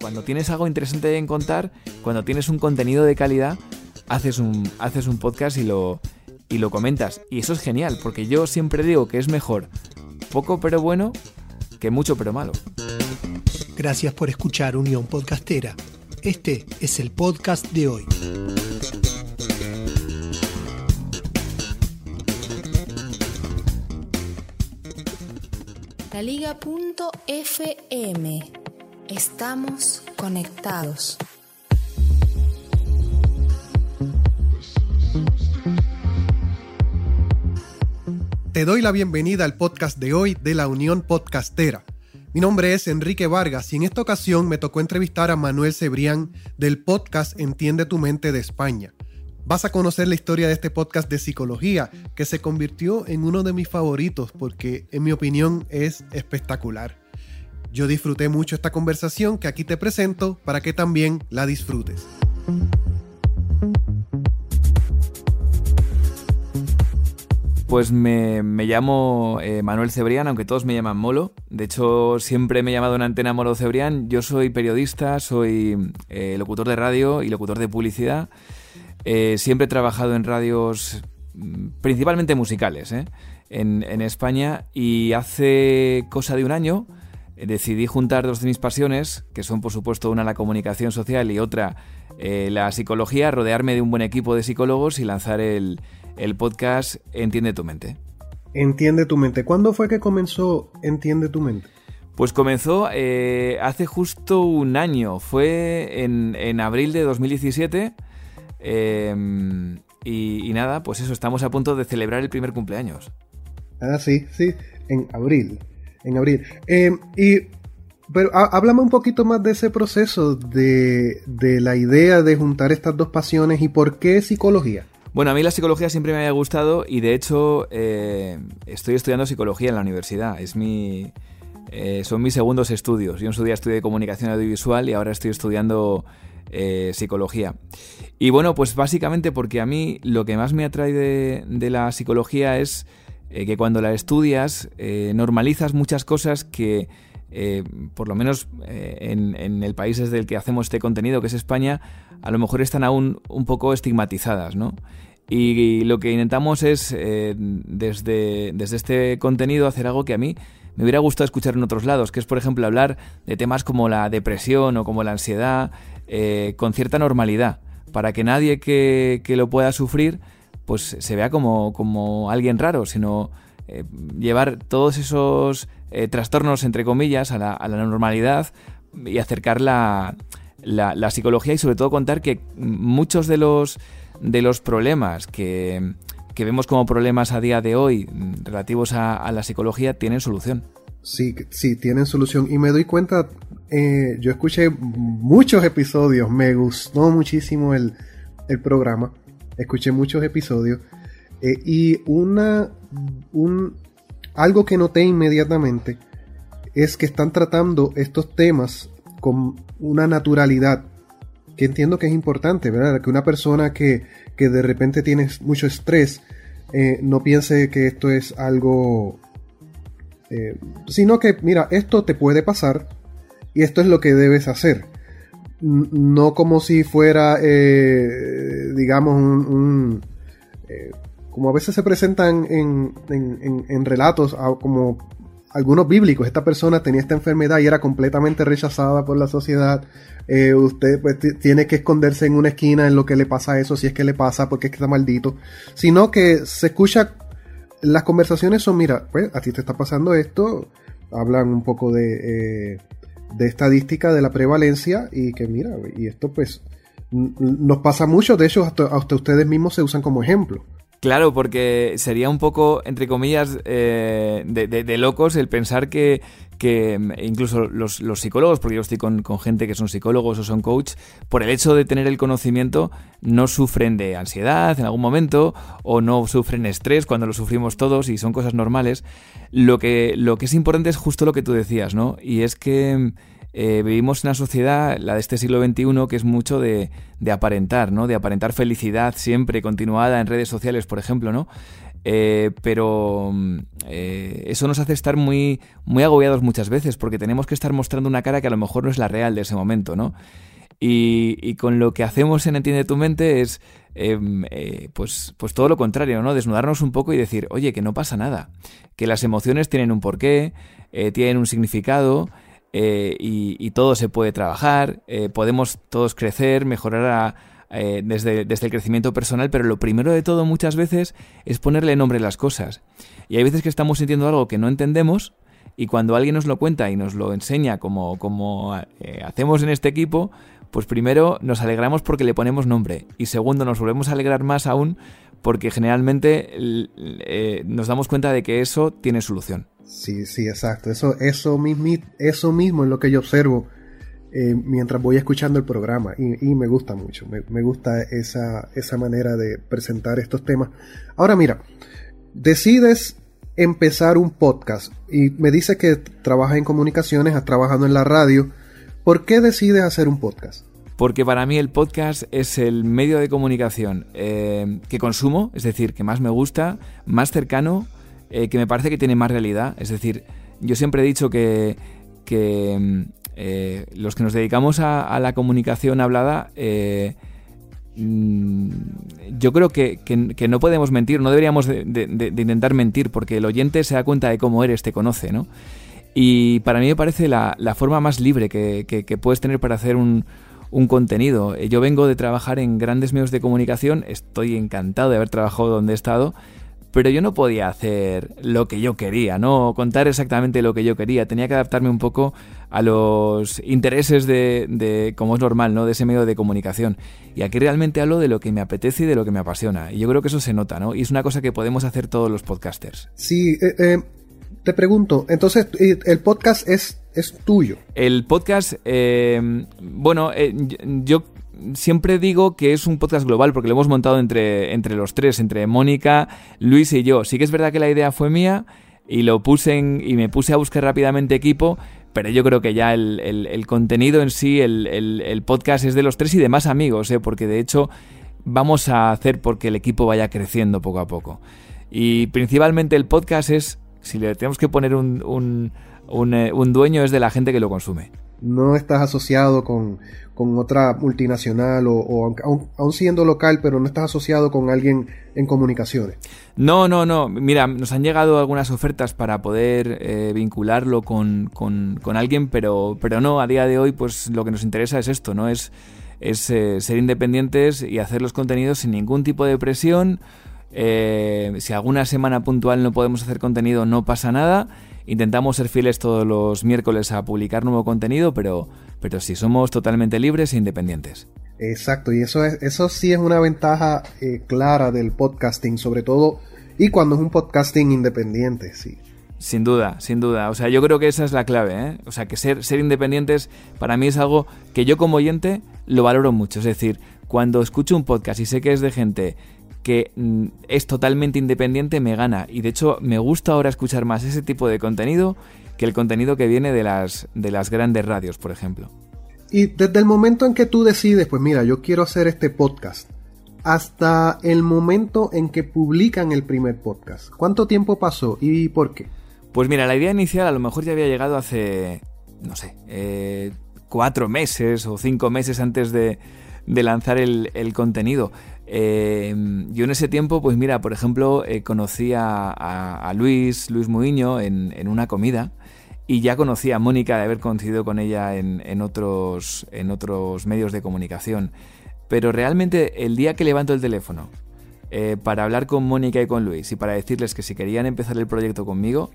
cuando tienes algo interesante en contar, cuando tienes un contenido de calidad, haces un podcast y lo comentas. Y eso es genial, porque yo siempre digo que es mejor poco pero bueno que mucho pero malo. Gracias por escuchar Unión Podcastera. Este es el podcast de hoy. LaLiga.fm. Estamos conectados. Te doy la bienvenida al podcast de hoy de la Unión Podcastera. Mi nombre es Enrique Vargas y en esta ocasión me tocó entrevistar a Manuel Cebrián del podcast Entiende tu Mente de España. Vas a conocer la historia de este podcast de psicología que se convirtió en uno de mis favoritos porque, en mi opinión, es espectacular. Yo disfruté mucho esta conversación que aquí te presento para que también la disfrutes. Pues me llamo Manuel Cebrián, aunque todos me llaman Molo. De hecho, siempre me he llamado en antena Molo Cebrián. Yo soy periodista, soy locutor de radio y locutor de publicidad. Siempre he trabajado en radios principalmente musicales en España, y hace cosa de un año decidí juntar dos de mis pasiones, que son por supuesto una la comunicación social y otra la psicología, rodearme de un buen equipo de psicólogos y lanzar el podcast Entiende tu Mente. Entiende tu Mente. ¿Cuándo fue que comenzó Entiende tu Mente? Pues comenzó hace justo un año, fue en abril de 2017 y nada, pues eso, estamos a punto de celebrar el primer cumpleaños. Ah, sí, en abril. Pero háblame un poquito más de ese proceso, de la idea de juntar estas dos pasiones y por qué psicología. Bueno, a mí la psicología siempre me había gustado y de hecho estoy estudiando psicología en la universidad. Son mis segundos estudios. Yo en su día estudié comunicación audiovisual y ahora estoy estudiando psicología. Y bueno, pues básicamente porque a mí lo que más me atrae de la psicología es que cuando la estudias normalizas muchas cosas que por lo menos en el país desde el que hacemos este contenido, que es España, a lo mejor están aún un poco estigmatizadas, ¿no? Y lo que intentamos es desde este contenido hacer algo que a mí me hubiera gustado escuchar en otros lados, que es, por ejemplo, hablar de temas como la depresión o como la ansiedad con cierta normalidad, para que nadie que lo pueda sufrir pues se vea como alguien raro, sino llevar todos esos trastornos, entre comillas, a la normalidad y acercar la psicología, y sobre todo contar que muchos de los problemas que vemos como problemas a día de hoy relativos a la psicología tienen solución. Sí, tienen solución. Y me doy cuenta, yo escuché muchos episodios, me gustó muchísimo el programa, escuché muchos episodios, y algo que noté inmediatamente es que están tratando estos temas con una naturalidad que entiendo que es importante, ¿verdad? Que una persona que de repente tiene mucho estrés no piense que esto es algo, sino que, mira, esto te puede pasar y esto es lo que debes hacer. No como si fuera, digamos, como a veces se presentan en relatos como algunos bíblicos. Esta persona tenía esta enfermedad y era completamente rechazada por la sociedad. Usted pues tiene que esconderse en una esquina en lo que le pasa a eso, si es que le pasa, porque es que está maldito. Sino que se escucha, las conversaciones son, mira, pues a ti te está pasando esto. Hablan un poco de estadística de la prevalencia y que mira, y esto pues nos pasa mucho. De hecho, hasta ustedes mismos se usan como ejemplo. Claro, porque sería un poco, entre comillas, de locos el pensar que incluso los psicólogos, porque yo estoy con gente que son psicólogos o son coach, por el hecho de tener el conocimiento no sufren de ansiedad en algún momento o no sufren estrés cuando lo sufrimos todos y son cosas normales. Lo que es importante es justo lo que tú decías, ¿no? Y es que vivimos en una sociedad, la de este siglo XXI, que es mucho de aparentar, ¿no? De aparentar felicidad siempre continuada en redes sociales, por ejemplo, ¿no? Pero eso nos hace estar muy, muy agobiados muchas veces, porque tenemos que estar mostrando una cara que a lo mejor no es la real de ese momento, ¿no? Y con lo que hacemos en Entiende tu mente es pues todo lo contrario, ¿no? Desnudarnos un poco y decir, oye, que no pasa nada, que las emociones tienen un porqué, tienen un significado, y todo se puede trabajar, podemos todos crecer, mejorar desde el crecimiento personal, pero lo primero de todo muchas veces es ponerle nombre a las cosas. Y hay veces que estamos sintiendo algo que no entendemos, y cuando alguien nos lo cuenta y nos lo enseña como hacemos en este equipo, pues primero nos alegramos porque le ponemos nombre, y segundo nos volvemos a alegrar más aún porque generalmente nos damos cuenta de que eso tiene solución. Sí, exacto. Eso mismo es lo que yo observo mientras voy escuchando el programa, y me gusta mucho. Me gusta esa manera de presentar estos temas. Ahora mira, decides empezar un podcast y me dices que trabajas en comunicaciones, has trabajado en la radio. ¿Por qué decides hacer un podcast? Porque para mí el podcast es el medio de comunicación que consumo, es decir, que más me gusta, más cercano, que me parece que tiene más realidad. Es decir, yo siempre he dicho que los que nos dedicamos a la comunicación hablada, yo creo que no podemos mentir, no deberíamos de intentar mentir, porque el oyente se da cuenta de cómo eres, te conoce, ¿no? Y para mí me parece la forma más libre que puedes tener para hacer un contenido. Yo vengo de trabajar en grandes medios de comunicación, estoy encantado de haber trabajado donde he estado, pero yo no podía hacer lo que yo quería, ¿no? Contar exactamente lo que yo quería. Tenía que adaptarme un poco a los intereses de como es normal, ¿no? De ese medio de comunicación. Y aquí realmente hablo de lo que me apetece y de lo que me apasiona. Y yo creo que eso se nota, ¿no? Y es una cosa que podemos hacer todos los podcasters. Sí, te pregunto, entonces, ¿el podcast es tuyo? El podcast, yo siempre digo que es un podcast global porque lo hemos montado entre los tres, entre Mónica, Luis y yo. Sí que es verdad que la idea fue mía y me puse a buscar rápidamente equipo, pero yo creo que ya el contenido en sí, el podcast es de los tres y de más amigos, porque de hecho vamos a hacer porque el equipo vaya creciendo poco a poco. Y principalmente el podcast es, si le tenemos que poner un dueño, es de la gente que lo consume. No estás asociado con otra multinacional o aún siendo local, pero no estás asociado con alguien en comunicaciones. No. Mira, nos han llegado algunas ofertas para poder vincularlo con alguien, pero no, a día de hoy pues lo que nos interesa es esto, ¿no? Es ser independientes y hacer los contenidos sin ningún tipo de presión. Si alguna semana puntual no podemos hacer contenido, no pasa nada. Intentamos ser fieles todos los miércoles a publicar nuevo contenido, pero sí, somos totalmente libres e independientes. Exacto, y eso sí es una ventaja clara del podcasting, sobre todo, y cuando es un podcasting independiente, sí. Sin duda. O sea, yo creo que esa es la clave, ¿eh? O sea, que ser independientes para mí es algo que yo como oyente lo valoro mucho. Es decir, cuando escucho un podcast y sé que es de gente que es totalmente independiente, me gana. Y de hecho me gusta ahora escuchar más ese tipo de contenido que el contenido que viene de las grandes radios, por ejemplo. Y desde el momento en que tú decides, pues mira, yo quiero hacer este podcast, hasta el momento en que publican el primer podcast, ¿cuánto tiempo pasó y por qué? Pues mira, la idea inicial a lo mejor ya había llegado hace, 4 meses o 5 meses antes de lanzar el contenido. Yo en ese tiempo, pues mira, por ejemplo, conocí a Luis Muiño en una comida, y ya conocí a Mónica de haber coincidido con ella en otros medios de comunicación. Pero realmente el día que levanto el teléfono para hablar con Mónica y con Luis y para decirles que si querían empezar el proyecto conmigo,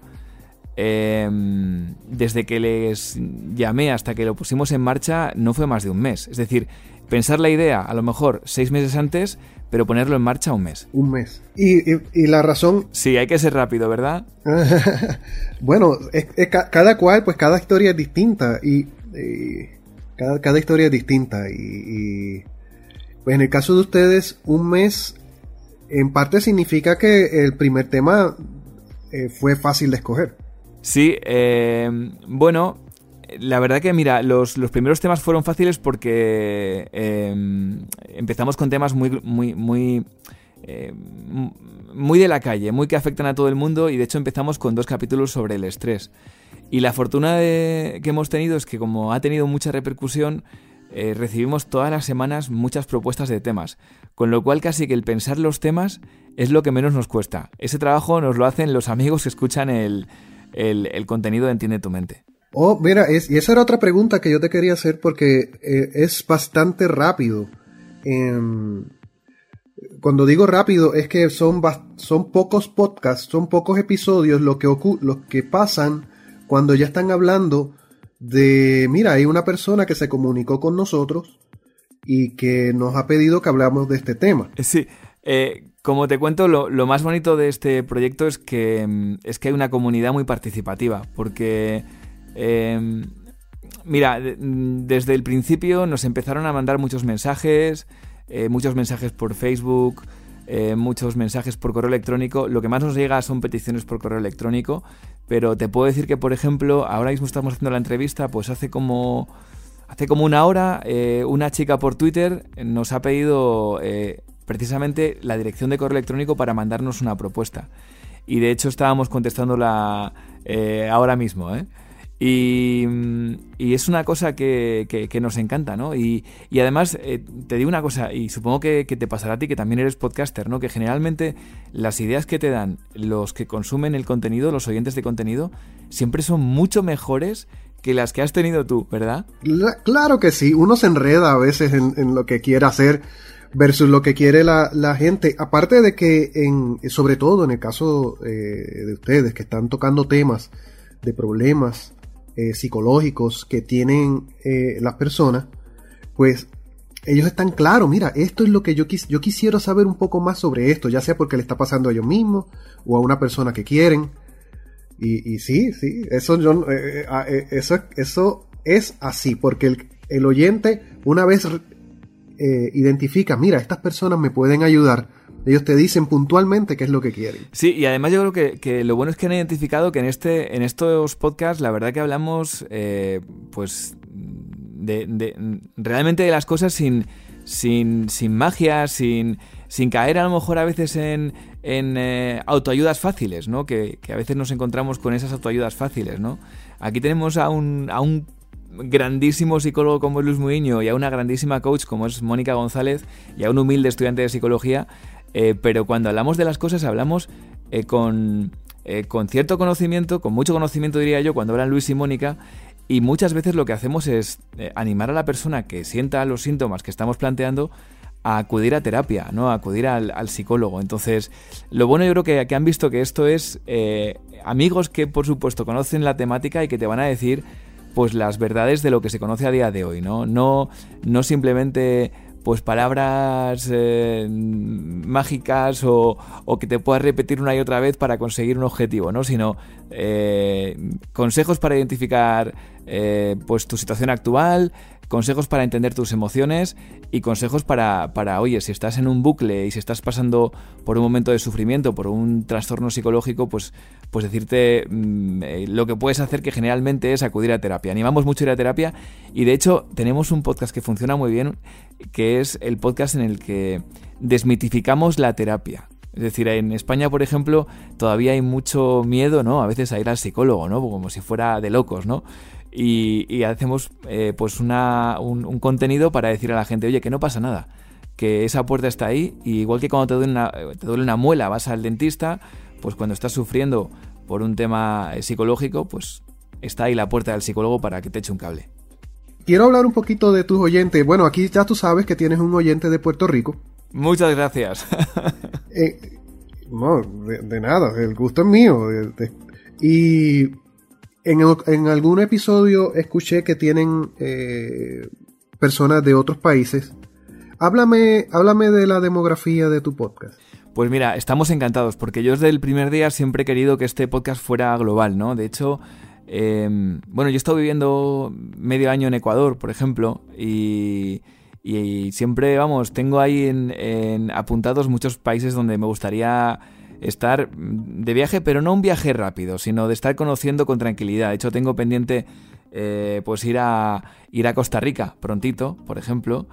desde que les llamé hasta que lo pusimos en marcha no fue más de un mes. Es decir, pensar la idea a lo mejor 6 meses antes, pero ponerlo en marcha un mes. Un mes. Y la razón... Sí, hay que ser rápido, ¿verdad? Bueno, cada cual, pues cada historia es distinta. Y cada historia es distinta. Y pues en el caso de ustedes, un mes en parte significa que el primer tema fue fácil de escoger. Sí, bueno, la verdad que mira, los primeros temas fueron fáciles porque empezamos con temas muy muy de la calle, muy que afectan a todo el mundo, y de hecho empezamos con 2 capítulos sobre el estrés. Y la fortuna que hemos tenido es que, como ha tenido mucha repercusión, recibimos todas las semanas muchas propuestas de temas, con lo cual casi que el pensar los temas es lo que menos nos cuesta. Ese trabajo nos lo hacen los amigos que escuchan el contenido de Entiende tu Mente. Oh, mira, y esa era otra pregunta que yo te quería hacer, porque es bastante rápido. Cuando digo rápido es que son pocos podcasts, son pocos episodios lo que pasan cuando ya están hablando de, mira, hay una persona que se comunicó con nosotros y que nos ha pedido que hablamos de este tema. Sí, como te cuento, lo más bonito de este proyecto es que hay una comunidad muy participativa, porque mira, desde el principio nos empezaron a mandar muchos mensajes por Facebook, muchos mensajes por correo electrónico. Lo que más nos llega son peticiones por correo electrónico, pero te puedo decir que, por ejemplo, ahora mismo estamos haciendo la entrevista, pues hace como una hora, una chica por Twitter nos ha pedido precisamente la dirección de correo electrónico para mandarnos una propuesta, y de hecho estábamos contestándola ahora mismo, Y es una cosa que nos encanta, ¿no? Y además, te digo una cosa, y supongo que te pasará a ti, que también eres podcaster, ¿no? Que generalmente las ideas que te dan los que consumen el contenido, los oyentes de contenido, siempre son mucho mejores que las que has tenido tú, ¿verdad? Claro que sí, uno se enreda a veces en lo que quiere hacer versus lo que quiere la gente. Aparte de que, sobre todo en el caso de ustedes, que están tocando temas de problemas psicológicos que tienen las personas, pues ellos están claros, mira, esto es lo que yo quisiera saber un poco más sobre esto, ya sea porque le está pasando a ellos mismos o a una persona que quieren, y sí, eso es así, porque el oyente, una vez identifica, mira, estas personas me pueden ayudar, ellos te dicen puntualmente qué es lo que quieren. Sí, y además yo creo que lo bueno es que han identificado que en estos podcasts la verdad que hablamos pues realmente de las cosas sin magia, sin caer a lo mejor a veces en autoayudas fáciles, ¿no? Que a veces nos encontramos con esas autoayudas fáciles, ¿no? Aquí tenemos a un grandísimo psicólogo como es Luis Muiño, y a una grandísima coach como es Mónica González, y a un humilde estudiante de psicología. Pero cuando hablamos de las cosas hablamos con cierto conocimiento, con mucho conocimiento diría yo, cuando hablan Luis y Mónica, y muchas veces lo que hacemos es animar a la persona que sienta los síntomas que estamos planteando a acudir a terapia, ¿no? A acudir al psicólogo. Entonces, lo bueno, yo creo que han visto que esto es amigos que por supuesto conocen la temática y que te van a decir pues las verdades de lo que se conoce a día de hoy, ¿no? No simplemente pues palabras mágicas o que te puedas repetir una y otra vez para conseguir un objetivo, ¿no? Sino consejos para identificar pues tu situación actual, consejos para entender tus emociones y consejos para, oye, si estás en un bucle y si estás pasando por un momento de sufrimiento, por un trastorno psicológico, pues decirte lo que puedes hacer, que generalmente es acudir a terapia. Animamos mucho a ir a terapia, y de hecho tenemos un podcast que funciona muy bien, que es el podcast en el que desmitificamos la terapia. Es decir, en España, por ejemplo, todavía hay mucho miedo, ¿no? A veces a ir al psicólogo, ¿no? Como si fuera de locos, ¿no? Y hacemos pues un contenido para decir a la gente, oye, que no pasa nada, que esa puerta está ahí, y igual que cuando te duele una muela, vas al dentista, pues cuando estás sufriendo por un tema psicológico, pues está ahí la puerta del psicólogo para que te eche un cable. Quiero hablar un poquito de tus oyentes. Bueno, aquí ya tú sabes que tienes un oyente de Puerto Rico. Muchas gracias. No, de nada, el gusto es mío. Y en algún episodio escuché que tienen personas de otros países. Háblame de la demografía de tu podcast. Pues mira, estamos encantados, porque yo desde el primer día siempre he querido que este podcast fuera global, ¿no? De hecho, bueno, yo he estado viviendo medio año en Ecuador, por ejemplo, y siempre, vamos, tengo ahí en apuntados muchos países donde me gustaría estar de viaje, pero no un viaje rápido, sino de estar conociendo con tranquilidad. De hecho, tengo pendiente pues ir a Costa Rica prontito, por ejemplo.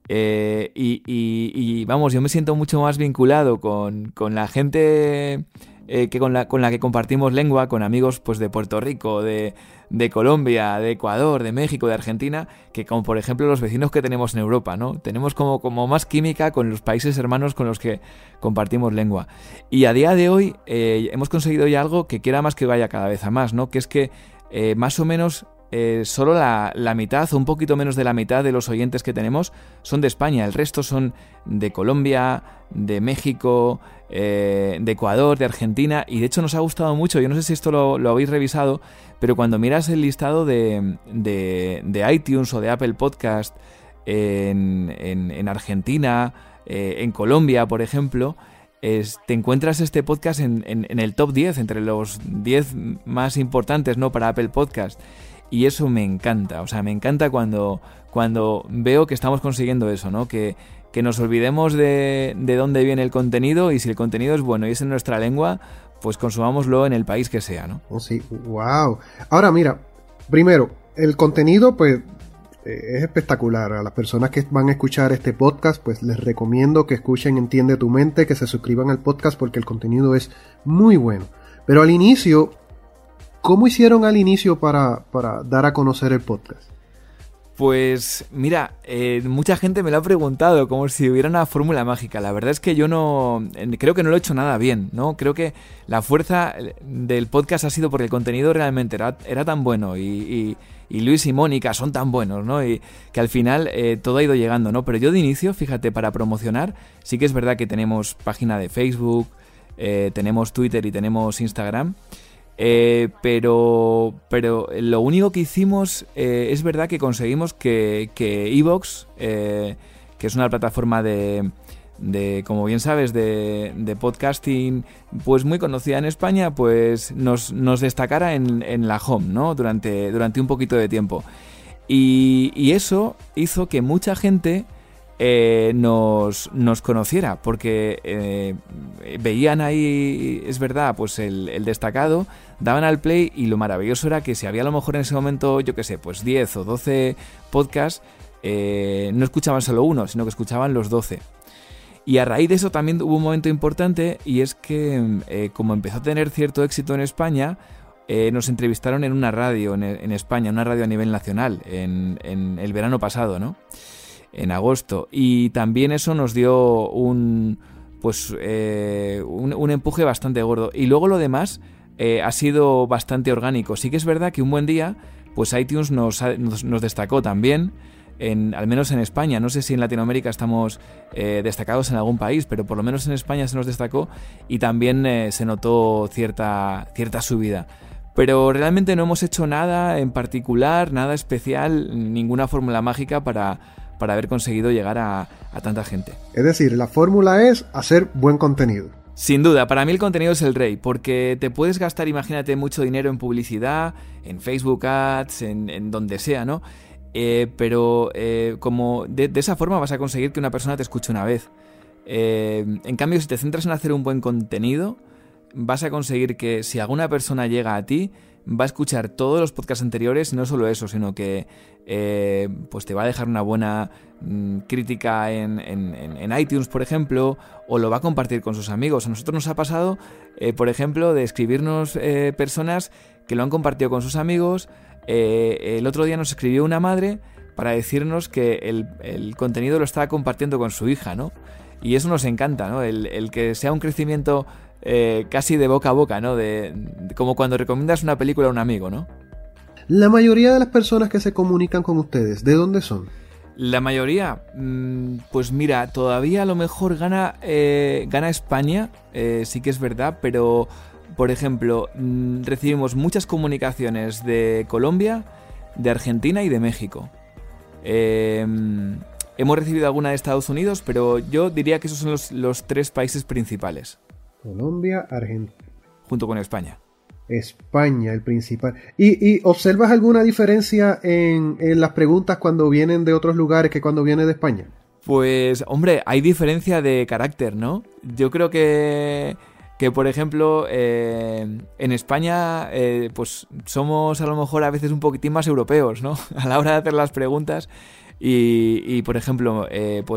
Y vamos, yo me siento mucho más vinculado con la gente que con la que compartimos lengua, con amigos pues de Puerto Rico, de Colombia, de Ecuador, de México, de Argentina, que como por ejemplo los vecinos que tenemos en Europa, ¿no? Tenemos como más química con los países hermanos con los que compartimos lengua. Y a día de hoy hemos conseguido ya algo que quiera más que vaya cada vez a más, ¿no? Que es que más o menos solo la mitad o un poquito menos de la mitad de los oyentes que tenemos son de España. El resto son de Colombia, de México, de Ecuador, de Argentina, y de hecho nos ha gustado mucho. Yo no sé si esto lo habéis revisado, pero cuando miras el listado de iTunes o de Apple Podcast en Argentina, en Colombia, por ejemplo, te encuentras este podcast en el top 10, entre los 10 más importantes, ¿no?, para Apple Podcast. Y eso me encanta, o sea, me encanta cuando veo que estamos consiguiendo eso, ¿no? Que nos olvidemos de dónde viene el contenido, y si el contenido es bueno y es en nuestra lengua, pues consumámoslo en el país que sea, ¿no? Oh, sí, wow. Ahora mira, primero, el contenido pues es espectacular. A las personas que van a escuchar este podcast, pues les recomiendo que escuchen Entiende tu Mente, que se suscriban al podcast porque el contenido es muy bueno. Pero al inicio, ¿cómo hicieron al inicio para dar a conocer el podcast? Pues mira, mucha gente me lo ha preguntado como si hubiera una fórmula mágica. La verdad es que yo creo que no lo he hecho nada bien, ¿no? Creo que la fuerza del podcast ha sido porque el contenido realmente era tan bueno y Luis y Mónica son tan buenos, ¿no? Y que al final todo ha ido llegando, ¿no? Pero yo de inicio, fíjate, para promocionar, sí que es verdad que tenemos página de Facebook, tenemos Twitter y tenemos Instagram. Pero lo único que hicimos es verdad que conseguimos que iVoox, que es una plataforma de como bien sabes, de podcasting pues muy conocida en España, pues nos destacara en la home, ¿no? Durante un poquito de tiempo. Y eso hizo que mucha gente nos conociera, porque veían ahí, es verdad, pues el destacado, daban al play, y lo maravilloso era que si había a lo mejor en ese momento, yo qué sé, pues 10 o 12 podcasts, no escuchaban solo uno, sino que escuchaban los 12. Y a raíz de eso también hubo un momento importante, y es que como empezó a tener cierto éxito en España, nos entrevistaron en una radio en España, una radio a nivel nacional, en el verano pasado, ¿no? En agosto, y también eso nos dio un empuje bastante gordo, y luego lo demás ha sido bastante orgánico. Sí que es verdad que un buen día pues iTunes nos destacó también, al menos en España. No sé si en Latinoamérica estamos destacados en algún país, pero por lo menos en España se nos destacó, y también se notó cierta subida. Pero realmente no hemos hecho nada en particular, nada especial, ninguna fórmula mágica para haber conseguido llegar a tanta gente. Es decir, la fórmula es hacer buen contenido. Sin duda, para mí el contenido es el rey, porque te puedes gastar, imagínate, mucho dinero en publicidad, en Facebook Ads, en donde sea, ¿no? Pero como de esa forma vas a conseguir que una persona te escuche una vez. En cambio, si te centras en hacer un buen contenido, vas a conseguir que si alguna persona llega a ti, va a escuchar todos los podcasts anteriores, y no solo eso, sino que pues te va a dejar una buena crítica en iTunes, por ejemplo, o lo va a compartir con sus amigos. A nosotros nos ha pasado, por ejemplo, de escribirnos personas que lo han compartido con sus amigos. El otro día nos escribió una madre para decirnos que el contenido lo estaba compartiendo con su hija, ¿no? Y eso nos encanta, ¿no? El que sea un crecimiento casi de boca a boca, ¿no? Como cuando recomiendas una película a un amigo, ¿no? La mayoría de las personas que se comunican con ustedes, ¿de dónde son? La mayoría, pues mira, todavía a lo mejor gana España, sí que es verdad, pero por ejemplo, recibimos muchas comunicaciones de Colombia, de Argentina y de México. Hemos recibido alguna de Estados Unidos, pero yo diría que esos son los 3 países principales. Colombia, Argentina. Junto con España. España, el principal. ¿Y observas alguna diferencia en las preguntas cuando vienen de otros lugares que cuando vienen de España? Pues, hombre, hay diferencia de carácter, ¿no? Yo creo que por ejemplo, en España, pues somos a lo mejor a veces un poquitín más europeos, ¿no? A la hora de hacer las preguntas. Y por ejemplo,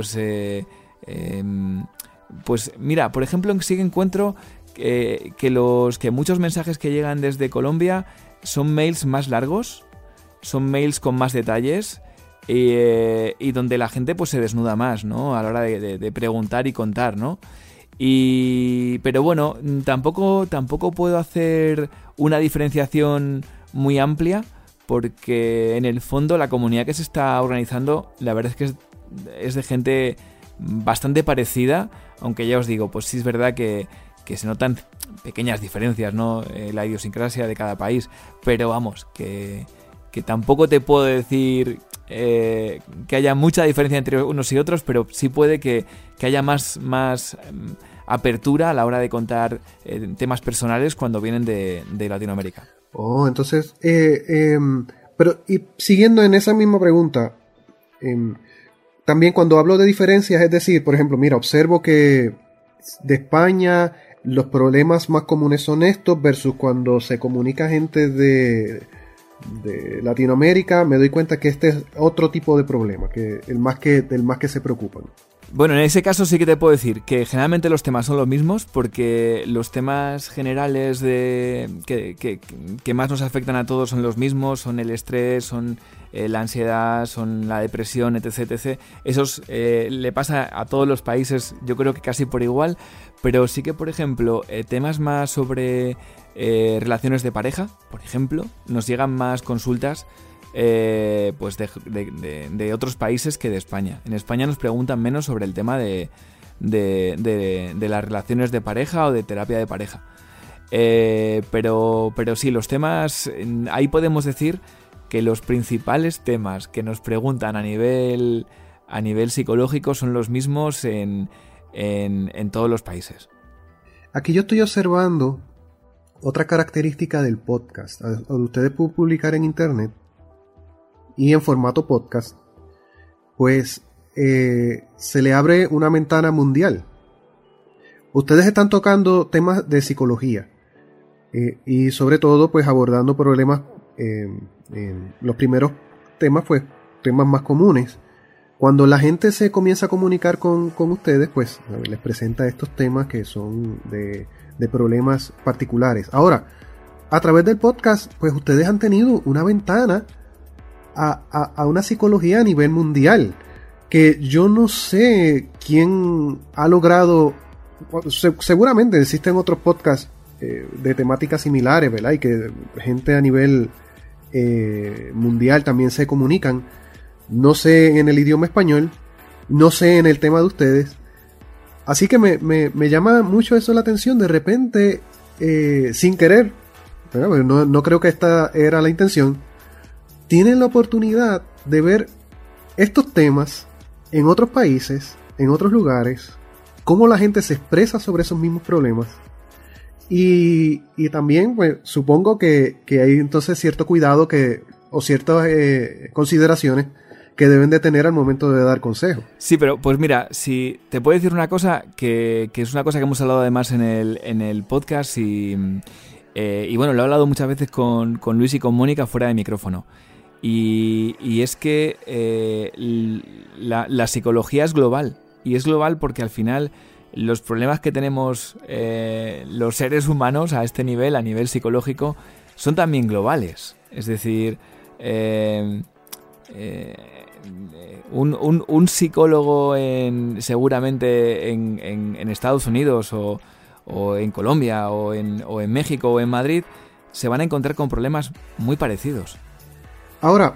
pues mira, por ejemplo, sí que encuentro que muchos mensajes que llegan desde Colombia son mails más largos, son mails con más detalles y donde la gente pues se desnuda más, ¿no? A la hora de preguntar y contar, ¿no? Pero bueno, tampoco puedo hacer una diferenciación muy amplia, porque en el fondo la comunidad que se está organizando, la verdad es que es de gente bastante parecida, aunque ya os digo, pues sí es verdad que se notan pequeñas diferencias, ¿no? La idiosincrasia de cada país, pero vamos, que tampoco te puedo decir que haya mucha diferencia entre unos y otros, pero sí puede que haya más apertura a la hora de contar temas personales cuando vienen de Latinoamérica. Oh, entonces, pero y siguiendo en esa misma pregunta, también cuando hablo de diferencias, es decir, por ejemplo, mira, observo que de España los problemas más comunes son estos, versus cuando se comunica gente de Latinoamérica, me doy cuenta que este es otro tipo de problema, que el más que se preocupan. Bueno, en ese caso sí que te puedo decir que generalmente los temas son los mismos, porque los temas generales que más nos afectan a todos son los mismos, son el estrés, son la ansiedad, son la depresión, etc, etc. Esos le pasa a todos los países, yo creo que casi por igual, pero sí que, por ejemplo, temas más sobre relaciones de pareja, por ejemplo, nos llegan más consultas pues de otros países que de España. En España nos preguntan menos sobre el tema de las relaciones de pareja o de terapia de pareja. Pero sí, los temas, ahí podemos decir que los principales temas que nos preguntan a nivel psicológico son los mismos en todos los países. Aquí yo estoy observando otra característica del podcast. Ustedes pueden publicar en internet y en formato podcast, pues se le abre una ventana mundial. Ustedes están tocando temas de psicología y sobre todo pues abordando problemas, los primeros temas pues temas más comunes. Cuando la gente se comienza a comunicar con ustedes, pues les presenta estos temas que son de problemas particulares. Ahora, a través del podcast, pues ustedes han tenido una ventana a una psicología a nivel mundial, que yo no sé quién ha logrado. Seguramente existen otros podcasts de temáticas similares, ¿verdad? Y que gente a nivel mundial también se comunican. No sé en el idioma español, no sé en el tema de ustedes. Así que me llama mucho eso la atención. De repente, sin querer, no creo que esta era la intención, tienen la oportunidad de ver estos temas en otros países, en otros lugares, cómo la gente se expresa sobre esos mismos problemas. Y también, pues, supongo que hay entonces cierto cuidado o ciertas consideraciones que deben de tener al momento de dar consejos. Sí, pero pues mira, si te puedo decir una cosa que es una cosa que hemos hablado además en el podcast y bueno, lo he hablado muchas veces con Luis y con Mónica fuera de micrófono. Y es que la psicología es global, y es global porque al final los problemas que tenemos los seres humanos a este nivel, a nivel psicológico, son también globales. Es decir, un psicólogo seguramente en Estados Unidos o en Colombia o en México o en Madrid se van a encontrar con problemas muy parecidos. Ahora,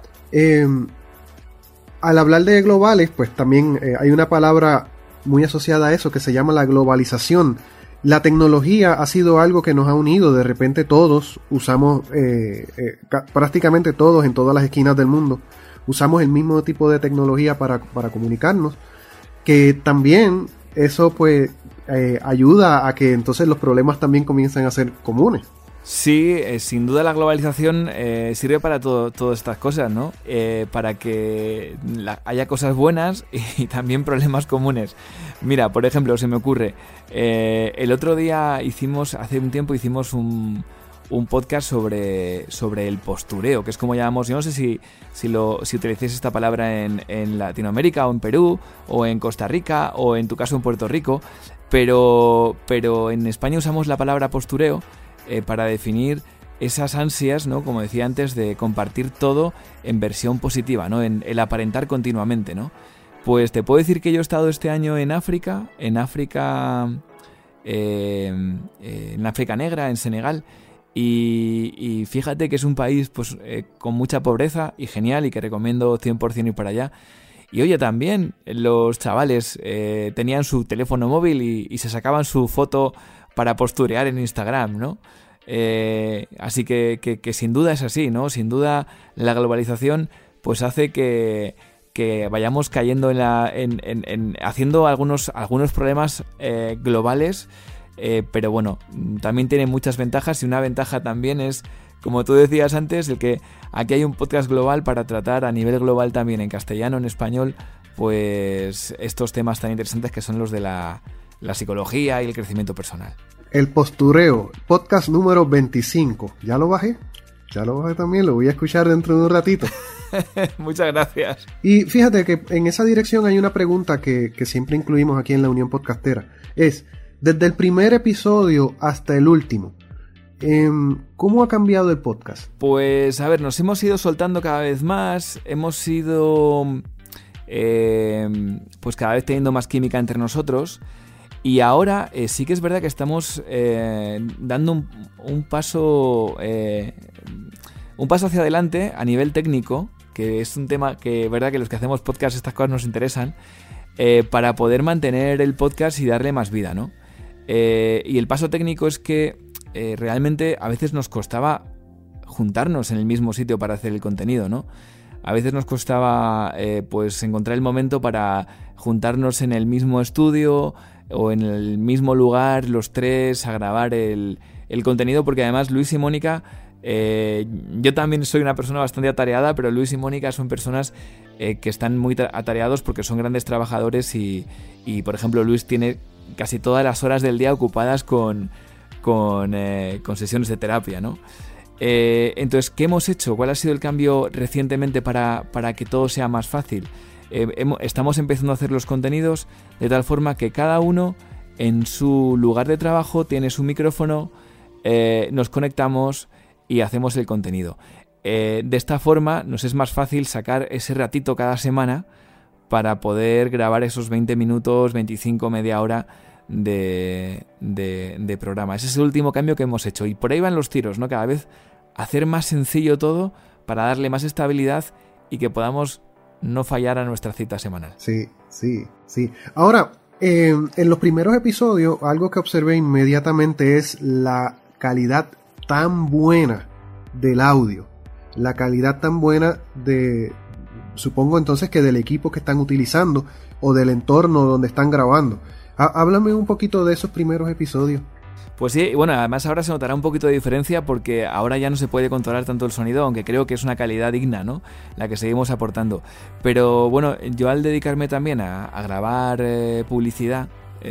al hablar de globales, pues también hay una palabra muy asociada a eso que se llama la globalización. La tecnología ha sido algo que nos ha unido. De repente todos usamos, prácticamente todos en todas las esquinas del mundo, usamos el mismo tipo de tecnología para comunicarnos, que también eso pues ayuda a que entonces los problemas también comiencen a ser comunes. Sí, sin duda la globalización sirve para todas estas cosas, ¿no? Para que haya cosas buenas y también problemas comunes. Mira, por ejemplo, se me ocurre, el otro día hace un tiempo hicimos un un podcast sobre el postureo, que es como llamamos, yo no sé si utilicéis esta palabra en Latinoamérica o en Perú o en Costa Rica o en tu caso en Puerto Rico, pero en España usamos la palabra postureo para definir esas ansias, ¿no? Como decía antes, de compartir todo en versión positiva, ¿no? En el aparentar continuamente, ¿no? Pues te puedo decir que yo he estado este año en África Negra, en Senegal, y fíjate que es un país pues con mucha pobreza y genial, y que recomiendo 100% ir para allá. Y oye, también los chavales tenían su teléfono móvil y se sacaban su foto para posturear en Instagram, ¿no? Así que sin duda es así, ¿no? Sin duda la globalización pues hace que vayamos cayendo en haciendo algunos problemas globales, pero bueno, también tiene muchas ventajas, y una ventaja también es, como tú decías antes, el que aquí hay un podcast global para tratar a nivel global también, en castellano, en español, pues estos temas tan interesantes que son los de la psicología y el crecimiento personal. El postureo, podcast número 25. ¿Ya lo bajé? Ya lo bajé también, lo voy a escuchar dentro de un ratito. Muchas gracias. Y fíjate que en esa dirección hay una pregunta que siempre incluimos aquí en la Unión Podcastera. Es, desde el primer episodio hasta el último, ¿cómo ha cambiado el podcast? Pues a ver, nos hemos ido soltando cada vez más, hemos ido pues cada vez teniendo más química entre nosotros. Y ahora sí que es verdad que estamos dando un paso hacia adelante a nivel técnico, que es un tema que, verdad, que los que hacemos podcast estas cosas nos interesan, para poder mantener el podcast y darle más vida, ¿no? Y el paso técnico es que realmente a veces nos costaba juntarnos en el mismo sitio para hacer el contenido, ¿no? A veces nos costaba pues encontrar el momento para juntarnos en el mismo estudio o en el mismo lugar los tres a grabar el contenido, porque además Luis y Mónica, yo también soy una persona bastante atareada, pero Luis y Mónica son personas que están muy atareados porque son grandes trabajadores y por ejemplo Luis tiene casi todas las horas del día ocupadas con sesiones de terapia, ¿no? Entonces, ¿qué hemos hecho? ¿Cuál ha sido el cambio recientemente para que todo sea más fácil? Estamos empezando a hacer los contenidos de tal forma que cada uno en su lugar de trabajo tiene su micrófono, nos conectamos y hacemos el contenido. De esta forma nos es más fácil sacar ese ratito cada semana para poder grabar esos 20 minutos, 25, media hora de programa. Ese es el último cambio que hemos hecho, y por ahí van los tiros, ¿no? Cada vez hacer más sencillo todo para darle más estabilidad y que podamos no fallar a nuestra cita semanal. Sí. Ahora, en los primeros episodios, algo que observé inmediatamente es la calidad tan buena del audio, la calidad tan buena supongo entonces que del equipo que están utilizando o del entorno donde están grabando. Háblame un poquito de esos primeros episodios. Pues sí, bueno, además ahora se notará un poquito de diferencia porque ahora ya no se puede controlar tanto el sonido, aunque creo que es una calidad digna, ¿no? La que seguimos aportando. Pero bueno, yo al dedicarme también a grabar publicidad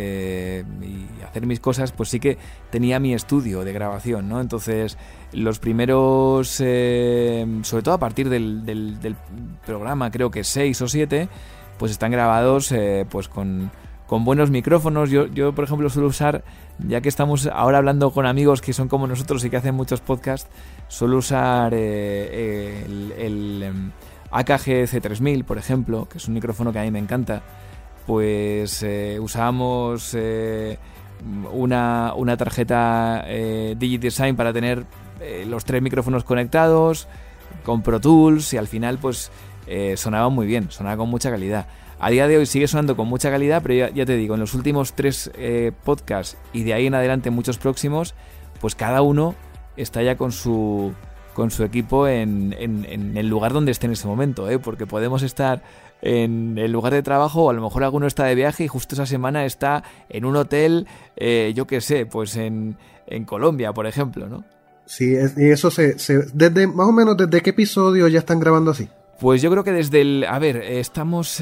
y hacer mis cosas, pues sí que tenía mi estudio de grabación, ¿no? Entonces, los primeros, sobre todo a partir del programa, creo que 6 o 7, pues están grabados pues con buenos micrófonos. Yo, por ejemplo, suelo usar, ya que estamos ahora hablando con amigos que son como nosotros y que hacen muchos podcasts, suelo usar el AKG C3000, por ejemplo, que es un micrófono que a mí me encanta. Pues usábamos una tarjeta DigiDesign para tener los 3 micrófonos conectados con Pro Tools, y al final pues sonaba muy bien, sonaba con mucha calidad. A día de hoy sigue sonando con mucha calidad, pero ya te digo, en los últimos 3 podcasts y de ahí en adelante muchos próximos, pues cada uno está ya con su equipo en el lugar donde esté en ese momento, porque podemos estar en el lugar de trabajo, o a lo mejor alguno está de viaje y justo esa semana está en un hotel, yo qué sé, pues en Colombia, por ejemplo, ¿no? Sí, y eso desde más o menos, ¿desde qué episodio ya están grabando así? Pues yo creo que estamos